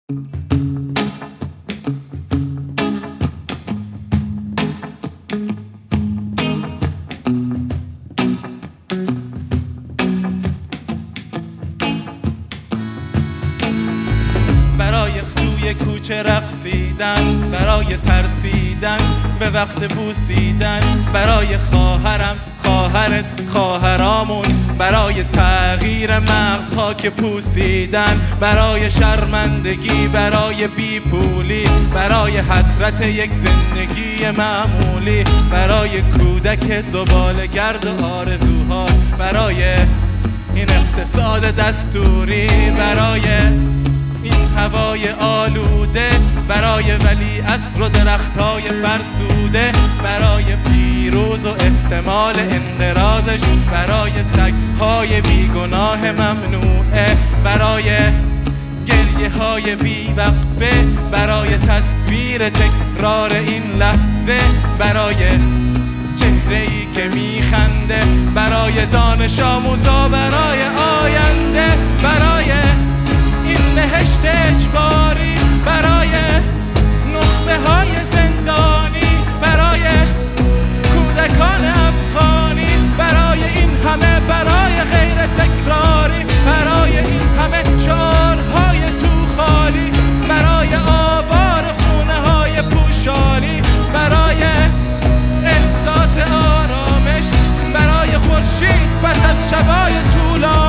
برای توی کوچه رقصیدن، برای ترسیدن به وقت بوسیدن، برای خواهرم، خواهرت، خواهرامون، برای تغییر مغزها که پوسیدن، برای شرمندگی، برای بیپولی، برای حسرت یک زندگی معمولی، برای کودک زباله‌گرد و آرزوها، برای این اقتصاد دستوری، برای این هوای آلوده، برای ولی عصر و درختای فرسوده، برای پیروز و احتمال انقراضش، برای سگهای بیگناه ممنوعه، برای گریه های بیوقفه، برای تصویر تکرار این لحظه، برای چهره‌ای که میخنده، برای دانش آموزا، برای آینده، برای این بهشت اجباری، برای نخبه های زندانی، برای کودکان افغانی، برای این همه، برای غیر تکراری، برای این همه شعارهای تو خالی، برای آوار خونه های پوشالی، برای احساس آرامش، برای خورشید پس از شبای طولانی.